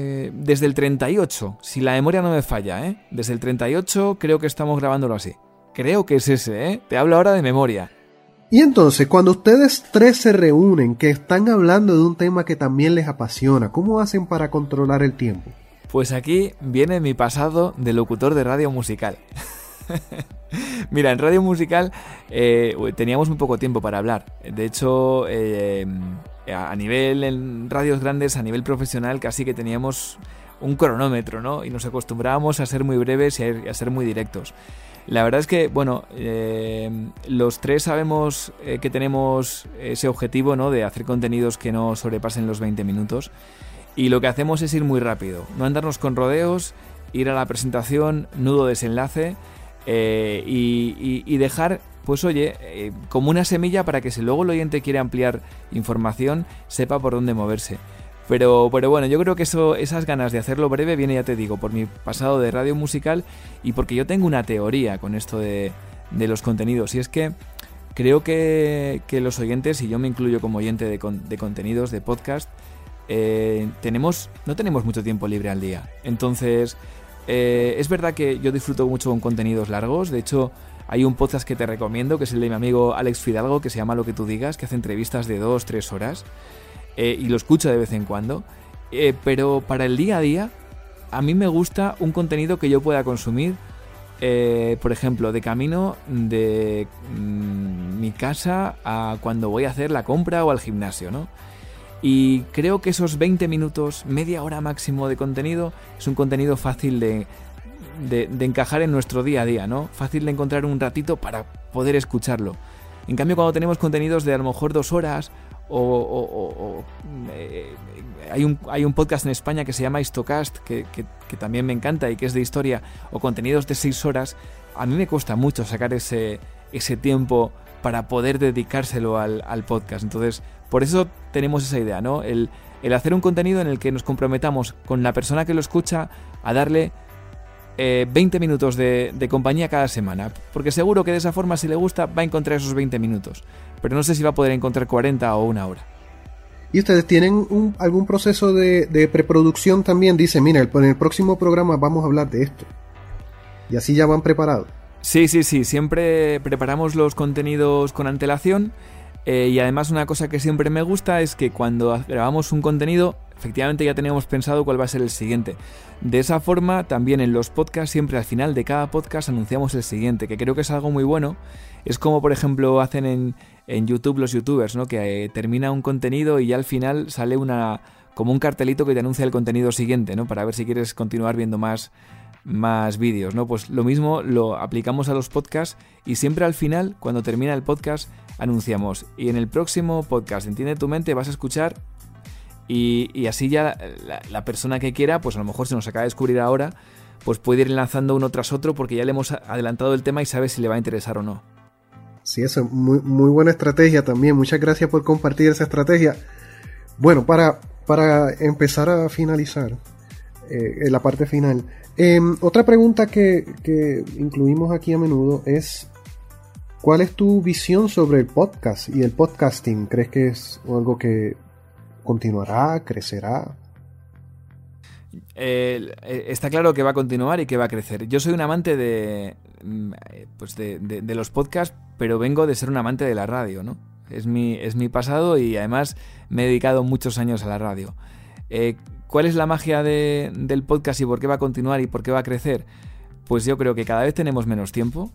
desde el 38, si la memoria no me falla, desde el 38 creo que estamos grabándolo así. Creo que es ese, ¿eh? Te hablo ahora de memoria. Y entonces, cuando ustedes tres se reúnen, que están hablando de un tema que también les apasiona, ¿cómo hacen para controlar el tiempo? Pues aquí viene mi pasado de locutor de radio musical. Mira, en radio musical teníamos muy poco tiempo para hablar. De hecho, a nivel en radios grandes, a nivel profesional, casi que teníamos un cronómetro, ¿no? Y nos acostumbrábamos a ser muy breves y a ser muy directos. La verdad es que, bueno, los tres sabemos que tenemos ese objetivo, ¿no? De hacer contenidos que no sobrepasen los 20 minutos. Y lo que hacemos es ir muy rápido, no andarnos con rodeos, ir a la presentación, nudo, desenlace, y dejar, pues oye, como una semilla para que si luego el oyente quiere ampliar información, sepa por dónde moverse. Pero bueno, yo creo que esas ganas de hacerlo breve viene, ya te digo, por mi pasado de radio musical y porque yo tengo una teoría con esto de los contenidos. Y es que creo que los oyentes, y yo me incluyo como oyente de contenidos, de podcast, no tenemos mucho tiempo libre al día. Entonces, es verdad que yo disfruto mucho con contenidos largos. De hecho, hay un podcast que te recomiendo, que es el de mi amigo Alex Fidalgo, que se llama Lo que tú digas, que hace entrevistas de 2-3 horas. Y lo escucho de vez en cuando, pero para el día a día a mí me gusta un contenido que yo pueda consumir, por ejemplo, de camino de mi casa a cuando voy a hacer la compra o al gimnasio, ¿no? Y creo que esos 20 minutos, media hora máximo de contenido, es un contenido fácil de encajar en nuestro día a día, ¿no? Fácil de encontrar un ratito para poder escucharlo. En cambio, cuando tenemos contenidos de a lo mejor 2 horas hay un podcast en España que se llama Histocast que también me encanta y que es de historia, o contenidos de 6 horas, a mí me cuesta mucho sacar ese tiempo para poder dedicárselo al podcast. Entonces, por eso tenemos esa idea, ¿no? El hacer un contenido en el que nos comprometamos con la persona que lo escucha a darle 20 minutos de compañía cada semana, porque seguro que de esa forma, si le gusta, va a encontrar esos 20 minutos, pero no sé si va a poder encontrar 40 o 1 hora. ¿Y ustedes tienen algún proceso de preproducción también? Dice, mira, en el próximo programa vamos a hablar de esto, y así ya van preparados. Sí, siempre preparamos los contenidos con antelación, y además una cosa que siempre me gusta es que cuando grabamos un contenido, efectivamente ya teníamos pensado cuál va a ser el siguiente. De esa forma, también en los podcasts, siempre al final de cada podcast anunciamos el siguiente, que creo que es algo muy bueno. Es como, por ejemplo, hacen en YouTube los youtubers, ¿no? Que termina un contenido y ya al final sale como un cartelito que te anuncia el contenido siguiente, ¿no? Para ver si quieres continuar viendo más vídeos, ¿no? Pues lo mismo lo aplicamos a los podcasts y siempre al final, cuando termina el podcast, anunciamos. Y en el próximo podcast, Entiende tu mente, vas a escuchar. Y así ya la persona que quiera, pues a lo mejor se nos acaba de descubrir ahora, pues puede ir lanzando uno tras otro porque ya le hemos adelantado el tema y sabe si le va a interesar o no. Sí, eso es muy, muy buena estrategia también. Muchas gracias por compartir esa estrategia. Bueno, para empezar a finalizar en la parte final, otra pregunta que incluimos aquí a menudo es: ¿cuál es tu visión sobre el podcast y el podcasting? ¿Crees que es algo que continuará, crecerá? Está claro que va a continuar y que va a crecer. Yo soy un amante de los podcasts, pero vengo de ser un amante de la radio, ¿no? Es mi pasado y además me he dedicado muchos años a la radio. ¿Cuál es la magia del podcast y por qué va a continuar y por qué va a crecer? Pues yo creo que cada vez tenemos menos tiempo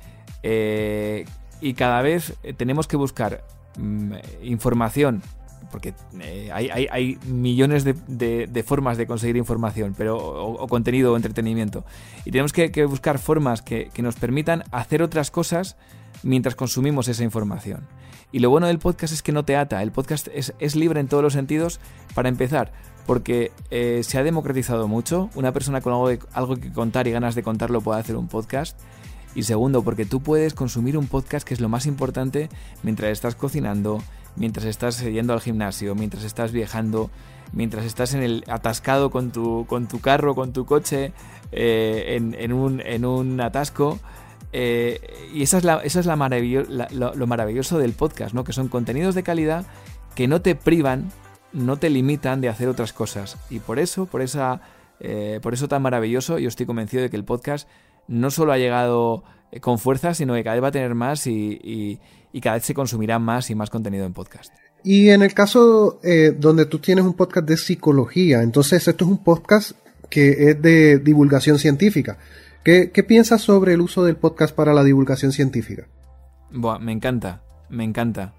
y cada vez tenemos que buscar información, porque hay millones de formas de conseguir información, o contenido o entretenimiento, y tenemos que buscar formas que nos permitan hacer otras cosas mientras consumimos esa información. Y lo bueno del podcast es que no te ata. El podcast es libre en todos los sentidos, para empezar, porque se ha democratizado mucho. Una persona con algo que contar y ganas de contarlo puede hacer un podcast. Y segundo, porque tú puedes consumir un podcast, que es lo más importante, mientras estás cocinando, mientras estás yendo al gimnasio, mientras estás viajando, mientras estás atascado con tu carro, con tu coche, en un atasco. Y esa es lo maravilloso del podcast, ¿no? Que son contenidos de calidad que no te privan, no te limitan de hacer otras cosas. Y por eso tan maravilloso, yo estoy convencido de que el podcast no solo ha llegado con fuerza, sino que cada vez va a tener más y cada vez se consumirá más y más contenido en podcast. Y en el caso donde tú tienes un podcast de psicología, entonces esto es un podcast que es de divulgación científica. ¿Qué piensas sobre el uso del podcast para la divulgación científica? Buah, me encanta. Me encanta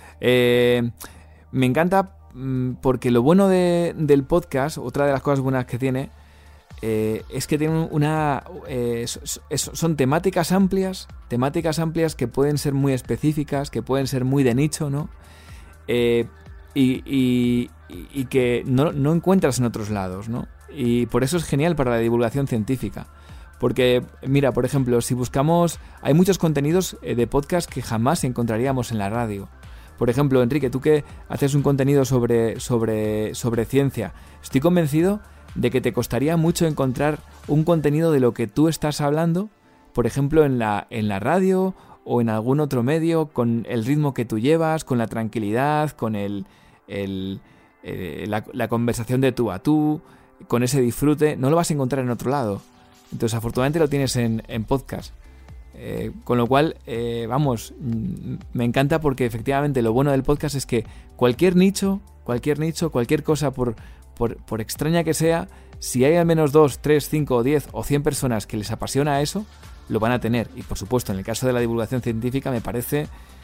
porque lo bueno del podcast, otra de las cosas buenas que tiene, es que tiene son temáticas amplias que pueden ser muy específicas, que pueden ser muy de nicho, ¿no? Y que no encuentras en otros lados, ¿no? Y por eso es genial para la divulgación científica. Porque, mira, por ejemplo, si buscamos... Hay muchos contenidos de podcast que jamás encontraríamos en la radio. Por ejemplo, Enrique, tú que haces un contenido sobre ciencia, estoy convencido de que te costaría mucho encontrar un contenido de lo que tú estás hablando, por ejemplo, en la radio o en algún otro medio, con el ritmo que tú llevas, con la tranquilidad, con la conversación de tú a tú, con ese disfrute. No lo vas a encontrar en otro lado. Entonces, afortunadamente lo tienes en podcast. Con lo cual, me encanta porque efectivamente lo bueno del podcast es que cualquier nicho, cualquier cosa, por extraña que sea, si hay al menos 2, 3, 5, 10 o 100 personas que les apasiona eso, lo van a tener. Y por supuesto, en el caso de la divulgación científica me parece,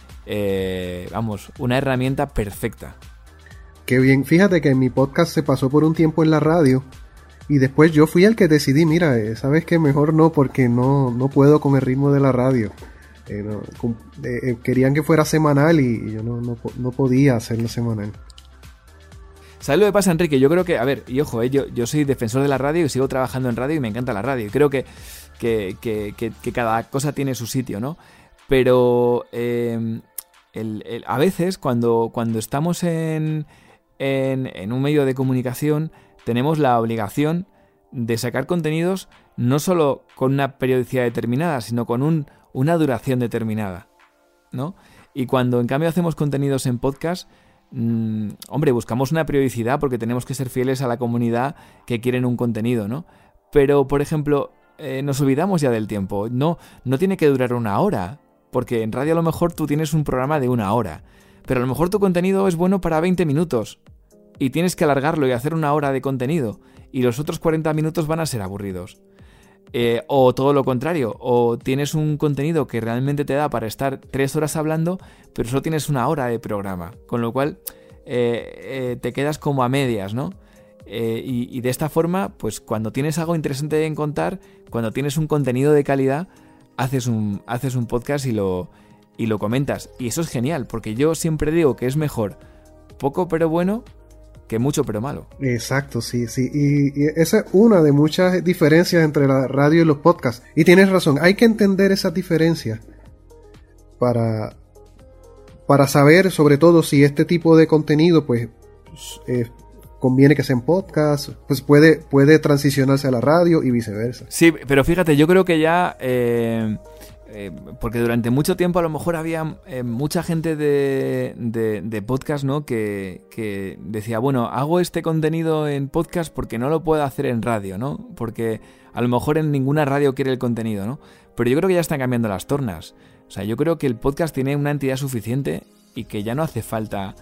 una herramienta perfecta. Qué bien, fíjate que mi podcast se pasó por un tiempo en la radio. Y después yo fui el que decidí, mira, sabes que mejor no, porque no puedo con el ritmo de la radio. Querían que fuera semanal y yo no podía hacerlo semanal. ¿Sabes lo que pasa, Enrique? Yo creo que, a ver, y ojo, yo soy defensor de la radio y sigo trabajando en radio y me encanta la radio. Y creo que cada cosa tiene su sitio, ¿no? Pero a veces cuando estamos en un medio de comunicación, tenemos la obligación de sacar contenidos no solo con una periodicidad determinada, sino con una duración determinada, ¿no? Y cuando en cambio hacemos contenidos en podcast, buscamos una periodicidad porque tenemos que ser fieles a la comunidad que quieren un contenido, ¿no? Pero, por ejemplo, nos olvidamos ya del tiempo. No tiene que durar 1 hora, porque en radio a lo mejor tú tienes un programa de 1 hora, pero a lo mejor tu contenido es bueno para 20 minutos. Y tienes que alargarlo y hacer 1 hora de contenido y los otros 40 minutos van a ser aburridos. O todo lo contrario, o tienes un contenido que realmente te da para estar 3 horas hablando, pero solo tienes 1 hora de programa, con lo cual te quedas como a medias, ¿no? Y de esta forma, pues cuando tienes algo interesante en contar, cuando tienes un contenido de calidad, haces un podcast y lo comentas. Y eso es genial, porque yo siempre digo que es mejor poco pero bueno que mucho pero malo. Exacto, sí. Y esa es una de muchas diferencias entre la radio y los podcasts. Y tienes razón, hay que entender esas diferencias para saber, sobre todo, si este tipo de contenido, pues, conviene que sea en podcast, pues puede transicionarse a la radio y viceversa. Sí, pero fíjate, yo creo que ya... porque durante mucho tiempo a lo mejor había mucha gente de podcast, ¿no? que decía, bueno, hago este contenido en podcast porque no lo puedo hacer en radio, ¿no? Porque a lo mejor en ninguna radio quiere el contenido, ¿no? Pero yo creo que ya están cambiando las tornas. O sea, yo creo que el podcast tiene una entidad suficiente y que ya no hace falta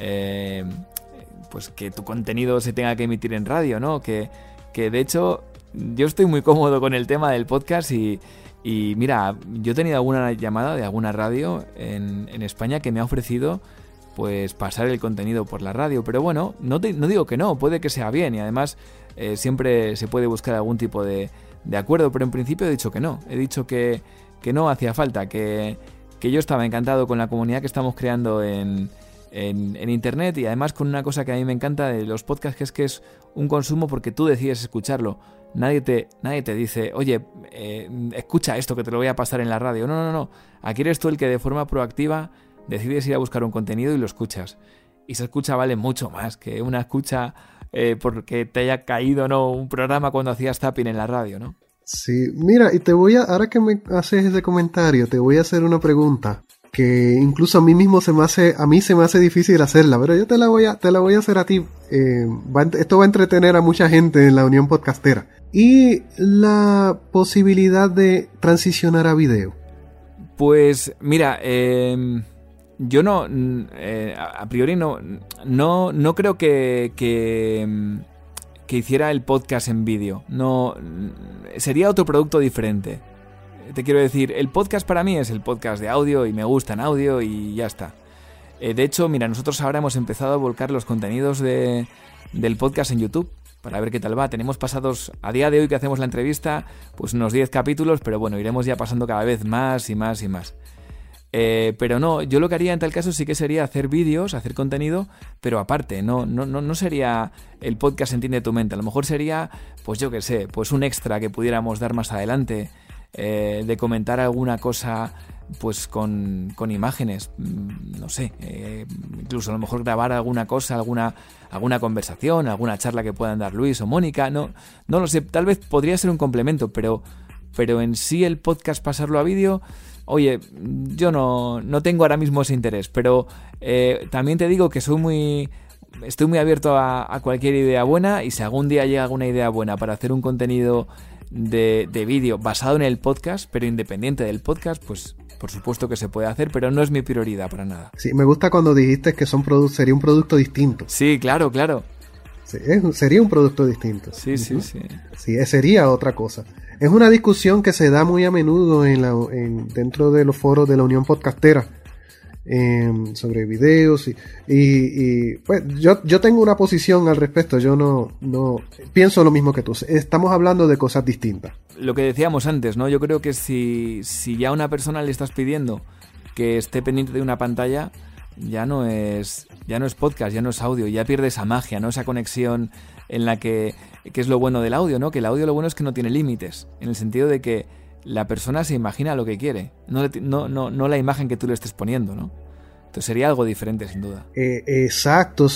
pues que tu contenido se tenga que emitir en radio, ¿no? Que de hecho yo estoy muy cómodo con el tema del podcast y mira, yo he tenido alguna llamada de alguna radio en España que me ha ofrecido pues pasar el contenido por la radio. Pero bueno, no digo que no, puede que sea bien y además siempre se puede buscar algún tipo de acuerdo, pero en principio he dicho que no. He dicho que no hacía falta, que yo estaba encantado con la comunidad que estamos creando en internet y además con una cosa que a mí me encanta de los podcasts, que es un consumo porque tú decides escucharlo. Nadie te dice, oye, escucha esto que te lo voy a pasar en la radio. No. Aquí eres tú el que de forma proactiva decides ir a buscar un contenido y lo escuchas. Y esa escucha vale mucho más que una escucha porque te haya caído, ¿no?, un programa cuando hacías zapping en la radio, ¿no? Sí, mira, y ahora que me haces ese comentario, te voy a hacer una pregunta. que incluso a mí mismo se me hace difícil hacerla, pero yo te la voy a hacer a ti. Esto va a entretener a mucha gente en la Unión Podcastera. Y la posibilidad de transicionar a video. Pues mira, yo no, a priori no creo que hiciera el podcast en vídeo. No, sería otro producto diferente. Te quiero decir, el podcast para mí es el podcast de audio y me gusta en audio y ya está. De hecho, mira, nosotros ahora hemos empezado a volcar los contenidos del podcast en YouTube para ver qué tal va. Tenemos pasados, a día de hoy que hacemos la entrevista, pues unos 10 capítulos, pero bueno, iremos ya pasando cada vez más y más y más. Pero no, yo lo que haría en tal caso sí que sería hacer vídeos, hacer contenido, pero aparte, no sería el podcast Entiende tu mente. A lo mejor sería, pues yo qué sé, pues un extra que pudiéramos dar más adelante, de comentar alguna cosa pues con imágenes, no sé, incluso a lo mejor grabar alguna cosa, alguna conversación, alguna charla que puedan dar Luis o Mónica, no lo sé, tal vez podría ser un complemento, pero en sí el podcast pasarlo a vídeo, oye, yo no tengo ahora mismo ese interés, pero también te digo que estoy muy abierto a cualquier idea buena, y si algún día llega alguna idea buena para hacer un contenido de vídeo basado en el podcast, pero independiente del podcast, pues por supuesto que se puede hacer, pero no es mi prioridad para nada. Sí, me gusta cuando dijiste que sería un producto distinto. Sí, claro. Sí, sería un producto distinto. Sí. Sí, sería otra cosa. Es una discusión que se da muy a menudo dentro de los foros de la Unión Podcastera, sobre videos y pues yo tengo una posición al respecto. Yo no pienso lo mismo que tú. Estamos hablando de cosas distintas. Lo que decíamos antes, ¿no? Yo creo que si ya a una persona le estás pidiendo que esté pendiente de una pantalla, ya no es podcast, ya no es audio, ya pierde esa magia, ¿no? Esa conexión en la que es lo bueno del audio, ¿no? Que el audio lo bueno es que no tiene límites, en el sentido de que la persona se imagina lo que quiere, no la imagen que tú le estés poniendo, ¿no? Entonces sería algo diferente, sin duda. Exacto.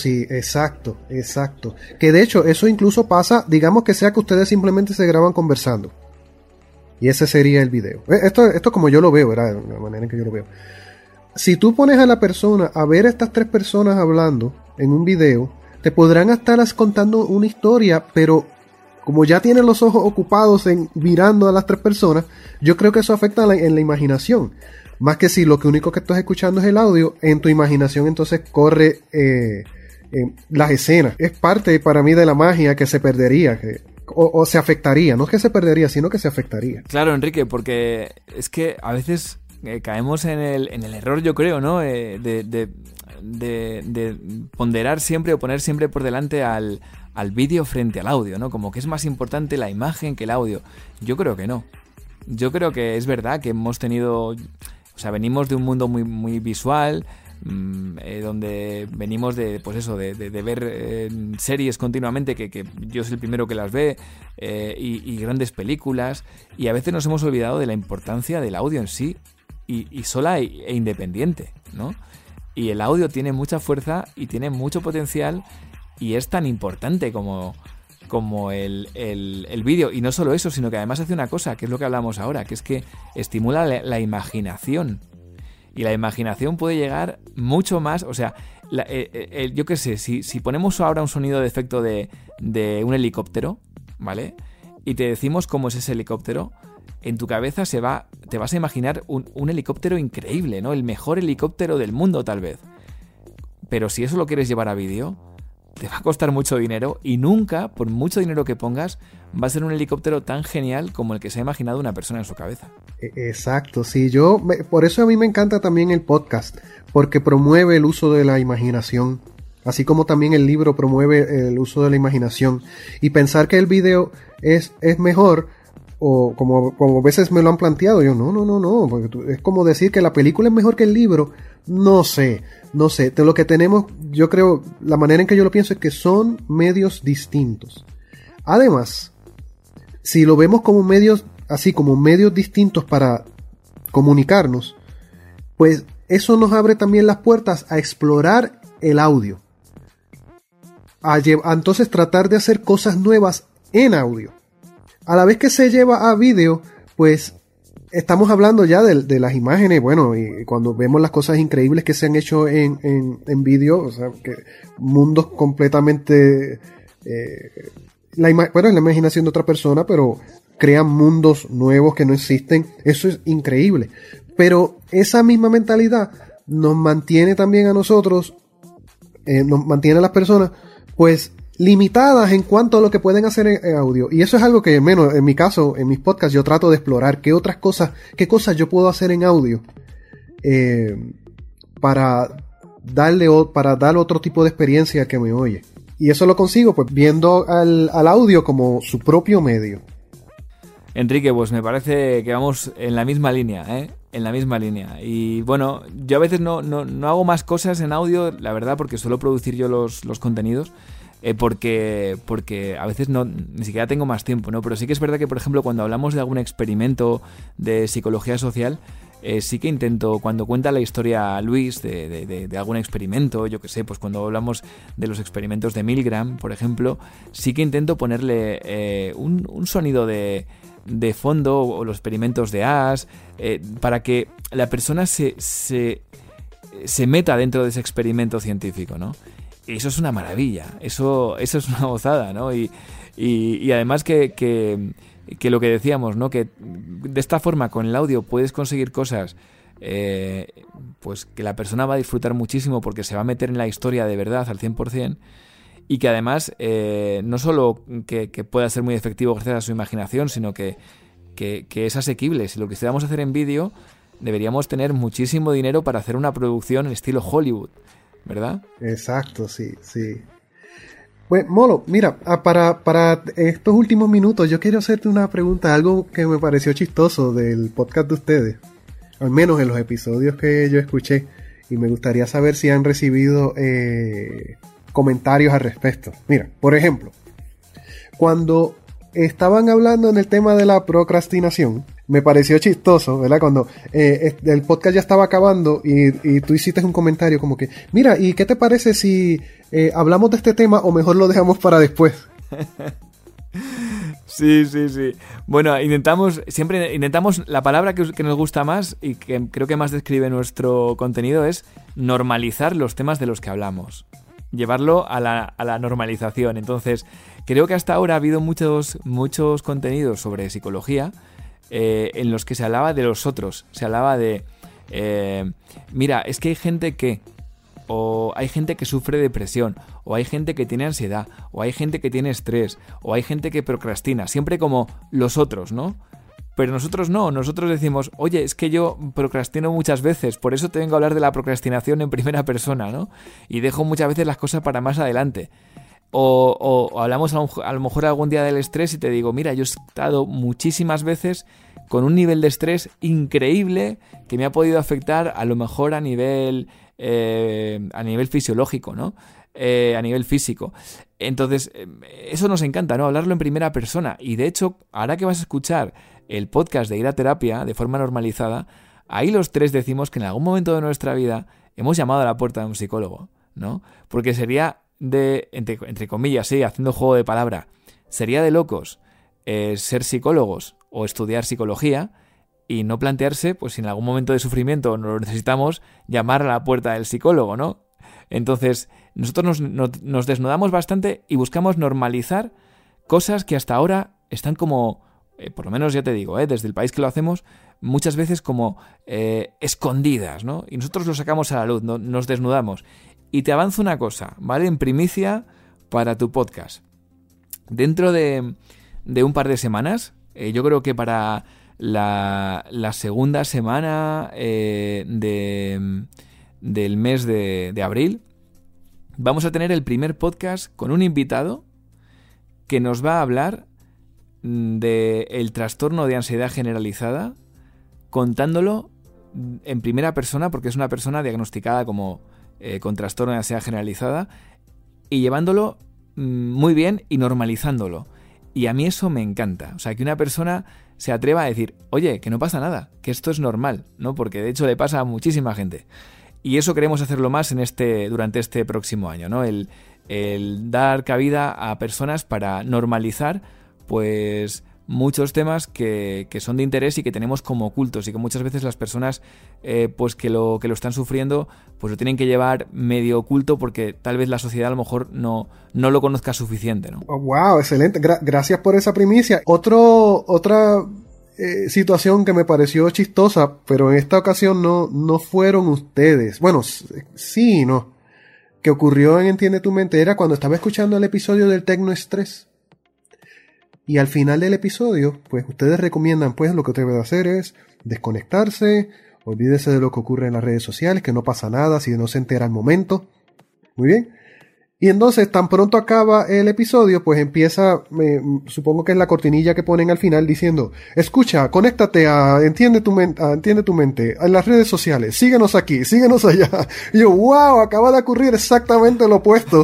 Que de hecho, eso incluso pasa, digamos que sea que ustedes simplemente se graban conversando. Y ese sería el video. Esto como yo lo veo, ¿verdad? De la manera en que yo lo veo. Si tú pones a la persona a ver a estas tres personas hablando en un video, te podrán estar contando una historia, pero como ya tienen los ojos ocupados en mirando a las tres personas, yo creo que eso afecta en la imaginación. Más que si lo único que estás escuchando es el audio, en tu imaginación entonces corre las escenas. Es parte para mí de la magia que se perdería, o se afectaría. No es que se perdería, sino que se afectaría. Claro, Enrique, porque es que a veces caemos en el error, yo creo, ¿no? De ponderar siempre o poner siempre por delante al vídeo frente al audio, ¿no? Como que es más importante la imagen que el audio. Yo creo que no. Yo creo que es verdad que hemos tenido... O sea, venimos de un mundo muy, muy visual, donde venimos de ver series continuamente, que yo soy el primero que las ve, y grandes películas, y a veces nos hemos olvidado de la importancia del audio en sí, y sola e independiente, ¿no? Y el audio tiene mucha fuerza y tiene mucho potencial, y es tan importante como el vídeo. Y no solo eso, sino que además hace una cosa, que es lo que hablamos ahora, que es que estimula la imaginación. Y la imaginación puede llegar mucho más, o sea, yo qué sé, si ponemos ahora un sonido de efecto de un helicóptero, ¿vale? Y te decimos cómo es ese helicóptero, en tu cabeza te vas a imaginar un helicóptero increíble, ¿no? El mejor helicóptero del mundo, tal vez. Pero si eso lo quieres llevar a vídeo, te va a costar mucho dinero, y nunca, por mucho dinero que pongas, va a ser un helicóptero tan genial como el que se ha imaginado una persona en su cabeza. Exacto, sí, por eso a mí me encanta también el podcast, porque promueve el uso de la imaginación, así como también el libro promueve el uso de la imaginación, y pensar que el video es mejor, o como a veces me lo han planteado, yo no, porque es como decir que la película es mejor que el libro. No sé, de lo que tenemos, yo creo, la manera en que yo lo pienso es que son medios distintos. Además, si lo vemos como medios, así como medios distintos para comunicarnos, pues eso nos abre también las puertas a explorar el audio, a entonces tratar de hacer cosas nuevas en audio. A la vez que se lleva a vídeo, pues estamos hablando ya de las imágenes, bueno, y cuando vemos las cosas increíbles que se han hecho en vídeo, o sea, que mundos completamente... la imaginación de otra persona, pero crean mundos nuevos que no existen. Eso es increíble. Pero esa misma mentalidad nos mantiene también a nosotros, nos mantiene a las personas, pues, limitadas en cuanto a lo que pueden hacer en audio. Y eso es algo que, menos en mi caso, en mis podcasts, yo trato de explorar qué cosas yo puedo hacer en audio para dar otro tipo de experiencia al que me oye. Y eso lo consigo pues viendo al audio como su propio medio. Enrique, pues me parece que vamos en la misma línea, ¿eh? En la misma línea. Y bueno, yo a veces no hago más cosas en audio, la verdad, porque suelo producir yo los contenidos, porque a veces ni siquiera tengo más tiempo, ¿no? Pero sí que es verdad que, por ejemplo, cuando hablamos de algún experimento de psicología social, sí que intento, cuando cuenta la historia Luis de algún experimento, yo que sé, pues cuando hablamos de los experimentos de Milgram, por ejemplo, sí que intento ponerle un sonido de fondo, o los experimentos de Ash, para que la persona se meta dentro de ese experimento científico, ¿no? Y eso es una maravilla, eso es una gozada, ¿no? Y además que lo que decíamos, ¿no? Que de esta forma con el audio puedes conseguir cosas pues que la persona va a disfrutar muchísimo porque se va a meter en la historia de verdad al 100%, y que además no solo que pueda ser muy efectivo gracias a su imaginación, sino que es asequible. Si lo quisiéramos hacer en vídeo, deberíamos tener muchísimo dinero para hacer una producción en estilo Hollywood, ¿verdad? Exacto, sí. Pues, Molo, mira, para estos últimos minutos yo quiero hacerte una pregunta, algo que me pareció chistoso del podcast de ustedes, al menos en los episodios que yo escuché, y me gustaría saber si han recibido comentarios al respecto. Mira, por ejemplo, cuando estaban hablando en el tema de la procrastinación, me pareció chistoso, ¿verdad? Cuando el podcast ya estaba acabando y tú hiciste un comentario como que, mira, ¿y qué te parece si hablamos de este tema o mejor lo dejamos para después? Sí. Bueno, siempre intentamos la palabra que nos gusta más y que creo que más describe nuestro contenido es normalizar los temas de los que hablamos. Llevarlo a la normalización. Entonces, creo que hasta ahora ha habido muchos contenidos sobre psicología en los que se hablaba de los otros. Se hablaba de, mira, es que hay gente o hay gente que sufre depresión, o hay gente que tiene ansiedad, o hay gente que tiene estrés, o hay gente que procrastina. Siempre como los otros, ¿no? Pero nosotros no, nosotros decimos, oye, es que yo procrastino muchas veces, por eso te vengo a hablar de la procrastinación en primera persona, ¿no? Y dejo muchas veces las cosas para más adelante. O hablamos a lo mejor algún día del estrés y te digo, mira, yo he estado muchísimas veces con un nivel de estrés increíble que me ha podido afectar a lo mejor a nivel fisiológico, ¿no? A nivel físico. Entonces, eso nos encanta, ¿no? Hablarlo en primera persona. Y de hecho, ahora que vas a escuchar el podcast de Ir a Terapia de forma normalizada, ahí los tres decimos que en algún momento de nuestra vida hemos llamado a la puerta de un psicólogo, ¿no? Porque sería entre comillas, sí, haciendo juego de palabra, sería de locos ser psicólogos o estudiar psicología y no plantearse, pues si en algún momento de sufrimiento lo necesitamos, llamar a la puerta del psicólogo, ¿no? Entonces, nosotros nos desnudamos bastante y buscamos normalizar cosas que hasta ahora están como, por lo menos ya te digo, desde el país que lo hacemos, muchas veces como escondidas, ¿no? Y nosotros lo sacamos a la luz, nos desnudamos. Y te avanzo una cosa, ¿vale? En primicia para tu podcast. Dentro de un par de semanas, yo creo que para la segunda semana del mes de abril, vamos a tener el primer podcast con un invitado que nos va a hablar del trastorno de ansiedad generalizada, contándolo en primera persona, porque es una persona diagnosticada como con trastorno de ansiedad generalizada, y llevándolo muy bien y normalizándolo. Y a mí eso me encanta. O sea, que una persona se atreva a decir, oye, que no pasa nada, que esto es normal, ¿no? Porque de hecho le pasa a muchísima gente. Y eso queremos hacerlo más durante este próximo año, ¿no? El dar cabida a personas para normalizar, pues muchos temas que son de interés y que tenemos como ocultos, y que muchas veces las personas pues que lo están sufriendo pues lo tienen que llevar medio oculto porque tal vez la sociedad a lo mejor no lo conozca suficiente, ¿no? Oh, wow, excelente. Gracias por esa primicia. Otra situación que me pareció chistosa, pero en esta ocasión no fueron ustedes. Bueno, sí, no. Que ocurrió en Entiende tu Mente era cuando estaba escuchando el episodio del Tecnoestrés. Y al final del episodio, pues ustedes recomiendan, pues lo que usted debe hacer es desconectarse, olvídese de lo que ocurre en las redes sociales, que no pasa nada si no se entera al momento. Muy bien. Y entonces, tan pronto acaba el episodio, pues empieza, supongo que es la cortinilla que ponen al final diciendo, escucha, conéctate a Entiende tu Mente, en las redes sociales, síguenos aquí, síguenos allá. Y yo, wow, acaba de ocurrir exactamente lo opuesto.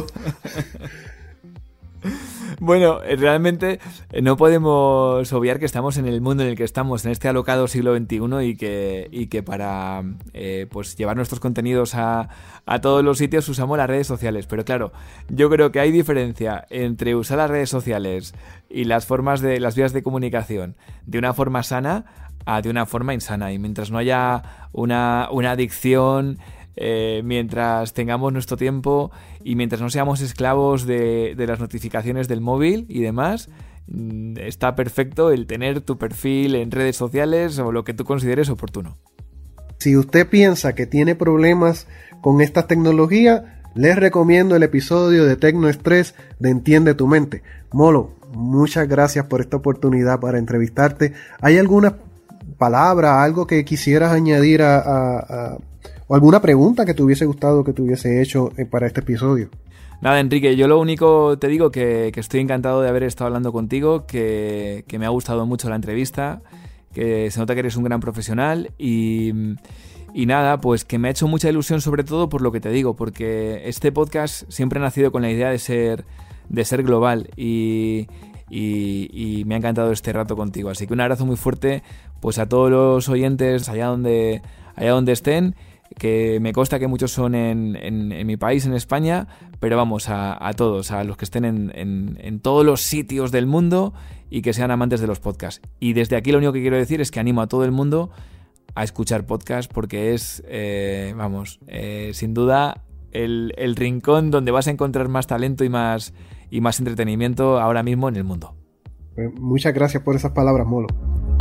Bueno, realmente no podemos obviar que estamos en el mundo en el que estamos, en este alocado siglo XXI, y que para pues llevar nuestros contenidos a todos los sitios usamos las redes sociales. Pero claro, yo creo que hay diferencia entre usar las redes sociales y las vías de comunicación de una forma sana a de una forma insana. Y mientras no haya una adicción, mientras tengamos nuestro tiempo y mientras no seamos esclavos de las notificaciones del móvil y demás, está perfecto el tener tu perfil en redes sociales o lo que tú consideres oportuno. Si usted piensa que tiene problemas con esta tecnología, les recomiendo el episodio de Tecnoestrés de Entiende tu Mente. Molo, muchas gracias por esta oportunidad para entrevistarte. ¿Hay alguna palabra, algo que quisieras añadir o alguna pregunta que te hubiese gustado que te hubiese hecho para este episodio? Nada, Enrique, yo lo único te digo que estoy encantado de haber estado hablando contigo, que me ha gustado mucho la entrevista, que se nota que eres un gran profesional y nada, pues que me ha hecho mucha ilusión, sobre todo por lo que te digo, porque este podcast siempre ha nacido con la idea de ser global y me ha encantado este rato contigo. Así que un abrazo muy fuerte pues a todos los oyentes allá donde estén, que me consta que muchos son en mi país, en España, pero vamos, a todos, a los que estén en todos los sitios del mundo y que sean amantes de los podcasts. Y desde aquí lo único que quiero decir es que animo a todo el mundo a escuchar podcasts, porque es, sin duda, el rincón donde vas a encontrar más talento y más entretenimiento ahora mismo en el mundo. Pues muchas gracias por esas palabras, Molo.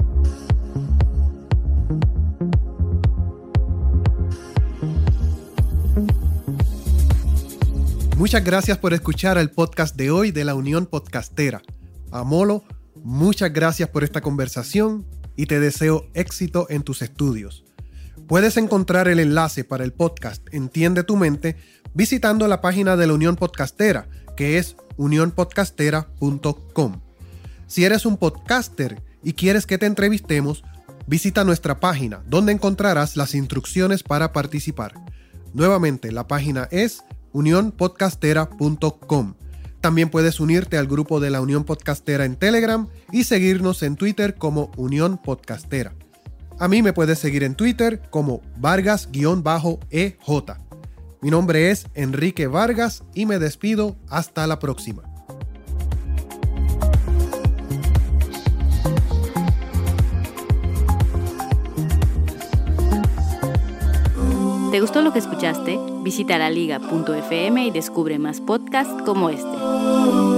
Muchas gracias por escuchar el podcast de hoy de la Unión Podcastera. A Molo, muchas gracias por esta conversación y te deseo éxito en tus estudios. Puedes encontrar el enlace para el podcast Entiende tu Mente visitando la página de la Unión Podcastera, que es unionpodcastera.com. Si eres un podcaster y quieres que te entrevistemos, visita nuestra página, donde encontrarás las instrucciones para participar. Nuevamente, la página es unionpodcastera.com. También puedes unirte al grupo de la Unión Podcastera en Telegram y seguirnos en Twitter como Unión Podcastera. A mí me puedes seguir en Twitter como Vargas_EJ. Mi nombre es Enrique Vargas y me despido hasta la próxima. ¿Te gustó lo que escuchaste? Visita laliga.fm y descubre más podcasts como este.